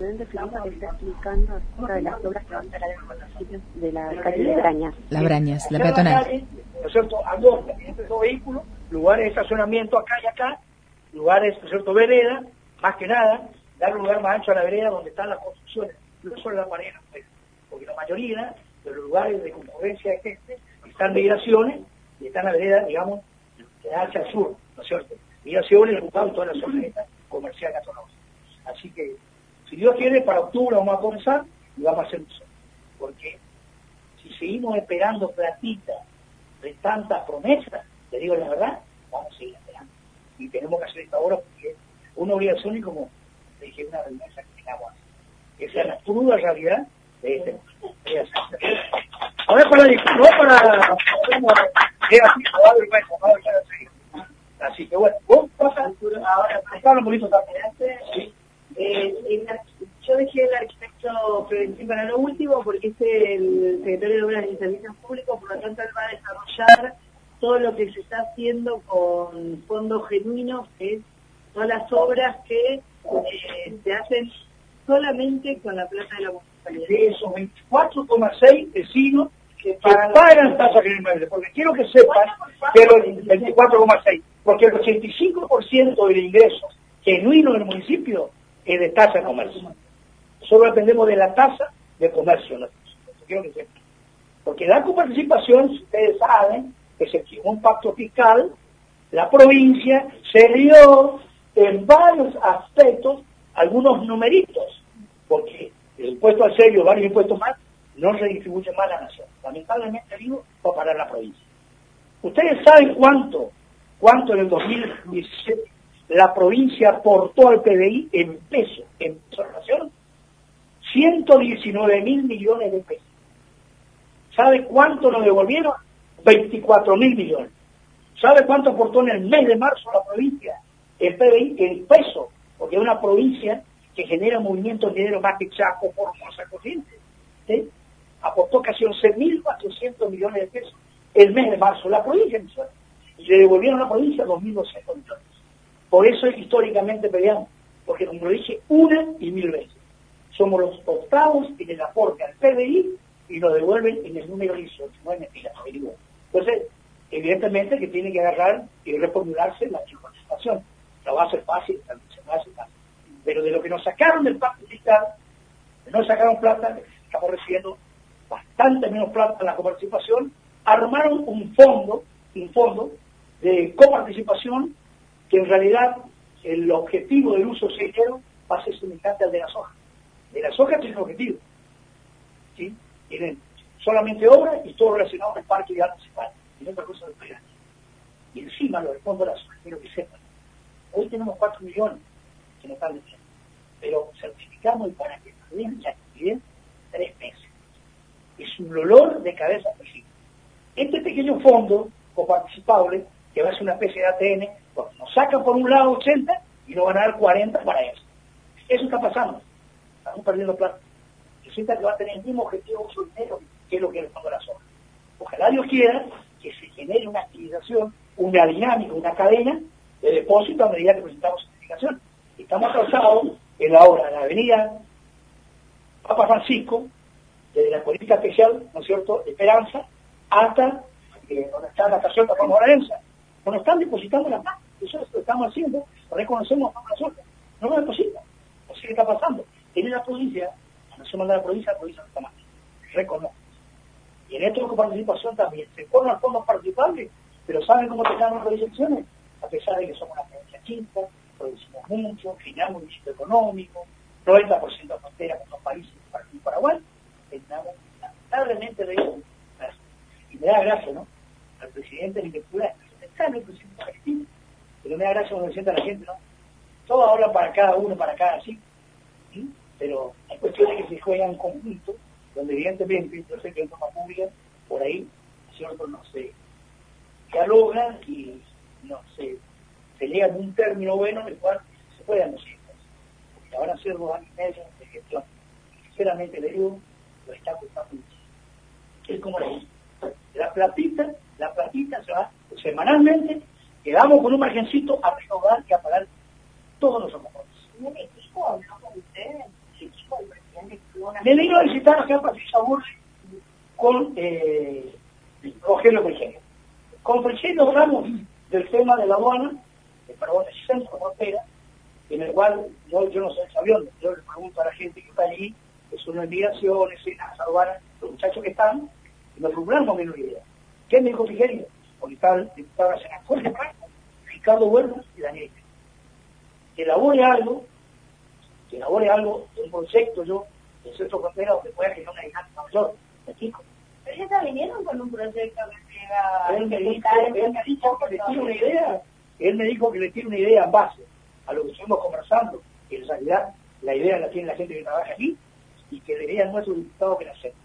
intendente Filipa que está explicando acerca de las obras que van a estar en los sitios de la calle de Brañas. La Brañas, la peatonal. Calle, ¿no es cierto?, angosta, entre dos vehículos, lugares de estacionamiento acá y acá, lugares, ¿no es cierto?, vereda, más que nada, dar un lugar más ancho a la vereda donde están las construcciones, no solo la pared, porque la mayoría de los lugares de concurrencia de gente están migraciones y están la vereda, digamos, que da hacia el sur, ¿no es cierto? Migraciones, buscando toda la zona comercial catológica. Así que, si Dios quiere, para octubre vamos a comenzar y vamos a hacer eso. Porque si seguimos esperando platita de tantas promesas, te digo la verdad, vamos a seguir esperando. Y tenemos que hacer esta obra porque es una obligación y como le dije, una vergüenza que tengamos. Esa es la cruda realidad de este momento. A ver, así que bueno, vos pasas ahora, Pablo Molito también. Sí. Yo dejé el arquitecto Florentín para lo último porque es el secretario de Obras y Servicios Públicos, por lo tanto él va a desarrollar todo lo que se está haciendo con fondos genuinos, que es todas las obras que se hacen solamente con la plata de la municipalidad. De esos 24,6 vecinos que pagan tasa de inmueble, porque quiero que sepan que los 24,6, porque el 85% del ingreso genuino del municipio es de tasa de comercio. Solo dependemos de la tasa de comercio. ¿No? Quiero que sepan. Porque la coparticipación, si ustedes saben, que se firmó un pacto fiscal, la provincia se dio en varios aspectos algunos numeritos, porque el impuesto al sello, varios impuestos más, no redistribuye más la nación. Lamentablemente digo, va a parar la provincia. ¿Ustedes saben cuánto en el 2017 la provincia aportó al PBI en pesos de la nación? 119.000 millones de pesos. ¿Sabe cuánto nos devolvieron? 24.000 millones. ¿Sabe cuánto aportó en el mes de marzo la provincia? El PBI en pesos, porque es una provincia que genera movimientos de dinero más que Chaco, Formosa, Corrientes. ¿Sí? Aportó casi 11.400 millones de pesos el mes de marzo, la provincia mensual. Y le devolvieron a la provincia 2.200 millones. Por eso históricamente peleamos, porque como lo dije una y mil veces, somos los octavos en el aporte al PBI y nos devuelven en el número 18, no es mentira, averiguo. Entonces, evidentemente que tiene que agarrar y reformularse la participación. No va a ser fácil, se va a hacer fácil. Pero de lo que nos sacaron del pacto fiscal, no sacaron plata, estamos recibiendo bastante menos plata en la coparticipación, armaron un fondo de coparticipación que en realidad el objetivo del uso cero va a ser semejante al de la soja. De la soja tiene un objetivo, ¿sí? Tienen solamente obras y todo relacionado al parque de alta municipal, y otra cosa de pegar. Y encima lo del fondo de la soja, quiero que sepan, hoy tenemos 4 millones que no están diciendo, pero certificamos y para que nos den la actividad 3 meses. Es un dolor de cabeza principio. Este pequeño fondo coparticipable, que va a ser una especie de ATN, pues nos sacan por un lado 80 y nos van a dar 40 para eso. Eso está pasando. Estamos perdiendo plata. Resulta que va a tener el mismo objetivo uso dinero que es lo que es el fondo de la soja. Ojalá Dios quiera que se genere una activización, una dinámica, una cadena de depósito a medida que presentamos certificación. Estamos atrasados en la obra de la avenida Papa Francisco, desde la política especial, ¿no es cierto?, de Esperanza, hasta donde está la estación de Juan Morarenza. No nos están depositando la plata. Eso es lo que estamos haciendo, reconocemos a la soja. No nos depositan. O sea, ¿qué está pasando? En la provincia, cuando se manda a la provincia no está mal. Reconozco. Y en esto de participación también. Se ponen los fondos participables, pero ¿saben cómo tenemos las elecciones? A pesar de que somos una provincia chica, producimos mucho, generamos un distrito económico, 90% de frontera con los países y Paraguay, estamos lamentablemente de eso. Y me da gracia, ¿no? Al presidente de la lectura, el presidente argentino, pero me da gracia cuando sienta la gente, ¿no? Todos hablan para cada uno, para cada sí, ¿sí? Pero hay cuestiones que se juegan en conjunto, donde evidentemente, yo sé que en toma pública, por ahí, ¿cierto?, no se dialoga y no se llega a un término bueno en el cual se puedan decir cosas. Porque ahora ser 2 años y medio de gestión, sinceramente le digo, lo está costando mucho. Es como la platita se va semanalmente, quedamos con un margencito a renovar y a pagar todos los socorros. ¿Un equipo habló con usted? Sí. Me vino a visitar acá Patricia Burri con Rogelio Frigerio. Con Frigerio hablamos del tema de la aduana, perdón, del centro frontera, en el cual yo no soy sabiendo, yo le pregunto a la gente que está allí, que son las migraciones, las aduanas, los muchachos que están, y me formulamos menos idea. ¿Qué me dijo Frigerio? Porque estaba el diputado nacional Jorge Paz, Ricardo Huerta y Daniel. Que elabore algo, de un proyecto yo, del centro frontera, donde pueda generar una dinámica mayor. ¿Me explico? Pero ya vinieron con un proyecto que llega... Él me dijo que le tiene una idea, en base a lo que estuvimos conversando, que en realidad la idea la tiene la gente que trabaja aquí, y que debería nuestro diputado que la acepte.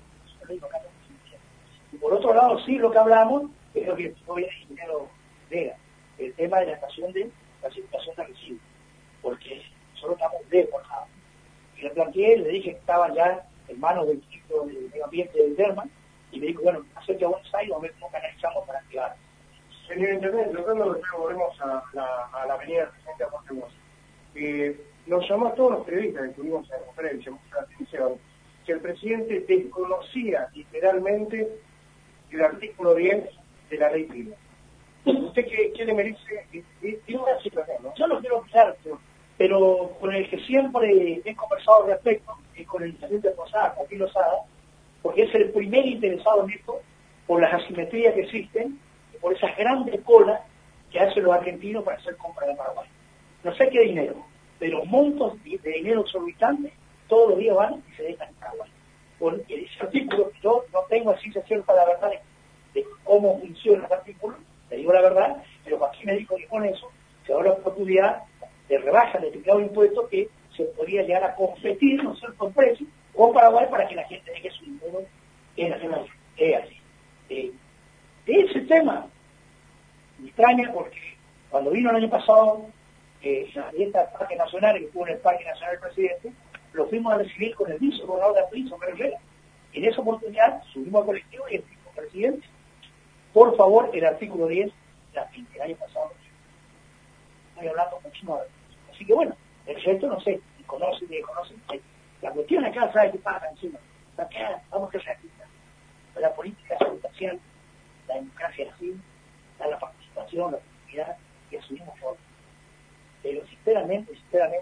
Y por otro lado, sí, lo que hablamos es lo que hoy el ingeniero Vega, el tema de la estación de clasificación de residuos, porque solo estamos desbordados. Y le planteé, le dije que estaban ya en manos del ministro de Medio Ambiente del Derman, y me dijo, bueno, acerca a Buenos Aires, a ver cómo canalizamos para activar. Señor Intendente, nosotros volvemos a la avenida del presidente Jorge Bosch. Nos llamó a todos los periodistas que estuvimos en la conferencia, mucha atención, que el presidente desconocía literalmente el artículo 10 de la ley PRIMA. ¿Usted qué le merece? Tiene una situación, ¿no? Yo lo quiero aclarar, pero con el que siempre he conversado al respecto es con el intendente Posada, Joaquín Lozada, porque es el primer interesado en esto, por las asimetrías que existen, y por esas grandes colas que hacen los argentinos para hacer compras de Paraguay. No sé qué dinero, pero montos de dinero exorbitantes todos los días van y se dejan en Paraguay. Con ese artículo, yo no tengo así se cierta la verdad de cómo funciona ese artículo, le digo la verdad, pero Joaquín me dijo que con eso se da la oportunidad de rebaja de determinado impuesto que se podría llegar a competir, no sé, con precio, con Paraguay para que la gente deje su dinero en la así. De ese tema me extraña porque cuando vino el año pasado la dieta del Parque Nacional, que estuvo en el Parque Nacional del Presidente, lo fuimos a recibir con el vicegobernador de Apurímac, Homero Herrera. En esa oportunidad subimos al colectivo y el presidente, por favor, el artículo 10, el año pasado. Estoy hablando mucho más. Así que bueno, el resto no sé, ni conoce, ni desconoce. La cuestión acá, ¿sabe qué pasa encima? Acá vamos a ser realistas. La política es educación, la democracia es así, la participación, la actividad, y asumimos todo. Pero sinceramente,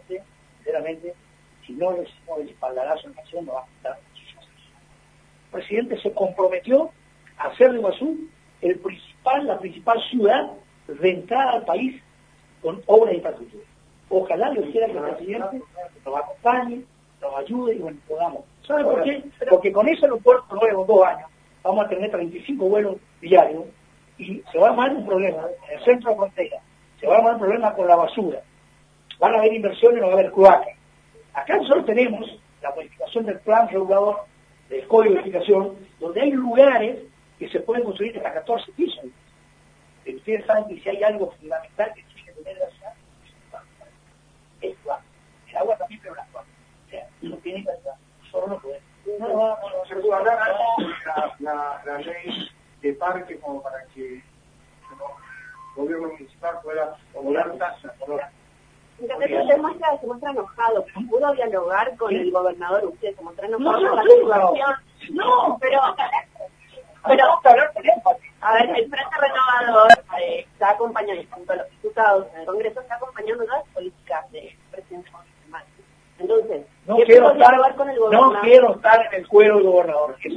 si no le decimos el espaldarazo en la acción, no va a costar muchísimo. El presidente se comprometió a hacer de Iguazú la principal ciudad de entrada al país con obras de infraestructura. Ojalá yo quiera que el presidente nos acompañe, nos ayude y bueno, podamos. ¿Sabe por qué? Porque con ese aeropuerto nuevo, 2 años, vamos a tener 35 vuelos diarios y se va a armar un problema en el centro de frontera, se va a armar un problema con la basura, van a haber inversiones, no va a haber cloacas. Acá nosotros tenemos la modificación del plan regulador, del código de edificación, donde hay lugares que se pueden construir hasta 14 pisos. Pero ustedes saben que si hay algo fundamental que tiene que tener la ciudad, es agua. El agua también, pero la agua. O sea, no tiene que estar, solo no puede. No se puede hablar la ley de parque como para que el gobierno municipal pueda cobrar tasas. Se muestra enojado, pudo dialogar con el gobernador, usted se muestra enojado No, con la situación. No, pero a ver, el Frente Renovador está acompañando, junto a los diputados en el Congreso, está acompañando las políticas de presidencia municipal. Entonces, no quiero estar con el gobernador? No quiero estar en el cuero del gobernador. El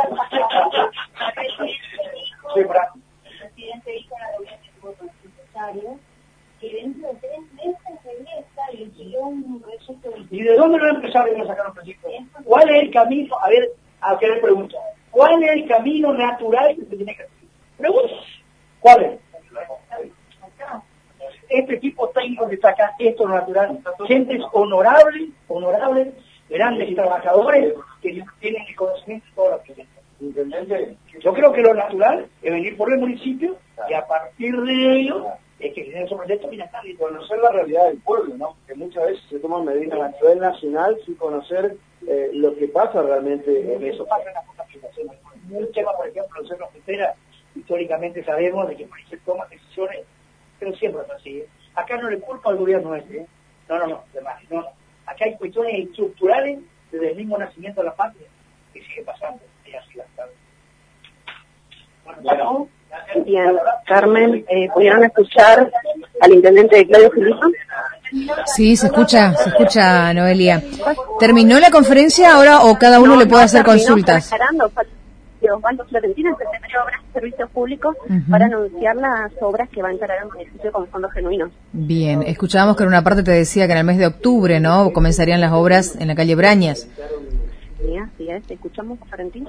presidente dijo en la reunión que tuvo con los empresarios que dentro de 3 meses regresa y le pidió un proyecto de... ¿Y de dónde los empresarios van a sacar un proyecto? ¿Cuál es el camino? A qué le pregunto. ¿Cuál es el camino natural que se tiene que hacer? Pregunto. ¿Cuál es? Este tipo técnico que está acá, esto es lo natural. Gente honorable, grandes trabajadores que tienen el conocimiento de todas las cosas. Yo creo que lo natural es venir por el municipio y a partir de ello es que tienen esos proyectos y conocer la realidad del pueblo, ¿no? Que muchas veces se toman medidas a nivel nacional sin conocer lo que pasa realmente en eso pasa en las otras situaciones. Un tema, por ejemplo, en Cerro Frontera, históricamente sabemos de que por ahí toman decisiones, pero siempre lo persigue. Acá no le culpa al gobierno este, no, demás, no. Acá hay cuestiones estructurales desde el mismo nacimiento de la paz Bien, Carmen, ¿pudieron escuchar al intendente Claudio Filipa? Sí, se escucha, Noelia. ¿Terminó la conferencia ahora o cada uno le puede hacer consultas? Osvaldo Florentino, el secretario de Obras y Servicios Públicos, para anunciar las obras que va a encarar el municipio con fondos genuinos. Bien, escuchábamos que en una parte te decía que en el mes de octubre, ¿no?, comenzarían las obras en la calle Brañas. Sí, así es, escuchamos a Florentino.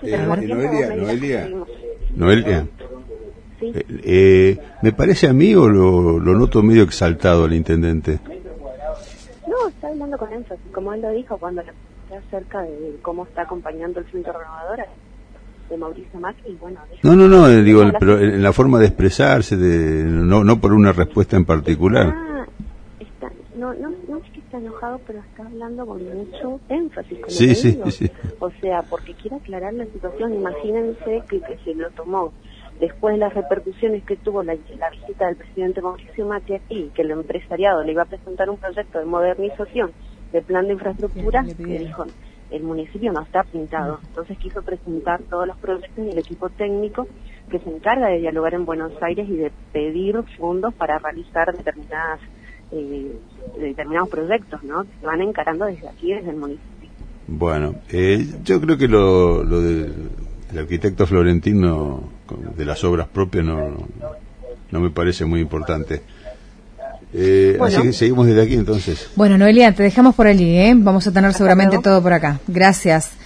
Noelia. Sí. ¿Me parece a mí o lo noto medio exaltado al intendente? No, está hablando con énfasis, como él lo dijo cuando le pregunté acerca de cómo está acompañando el Frente Renovadora de Mauricio Macri, y bueno... No, digo, pero en la forma de expresarse, no por una respuesta en particular. No es que está enojado, pero está hablando con mucho énfasis. Sí. O sea, porque quiere aclarar la situación. Imagínense que se lo tomó después de las repercusiones que tuvo la visita del presidente Mauricio Macri y que el empresariado le iba a presentar un proyecto de modernización del plan de infraestructura, que dijo, el municipio no está pintado. Entonces quiso presentar todos los proyectos y el equipo técnico que se encarga de dialogar en Buenos Aires y de pedir fondos para realizar determinados proyectos, ¿no?, que se van encarando desde aquí, desde el municipio. Bueno, yo creo que lo del arquitecto Florentino de las obras propias no me parece muy importante. Bueno. Así que seguimos desde aquí entonces. Bueno, Noelia, te dejamos por allí, ¿eh? Vamos a tener seguramente todo por acá. Gracias.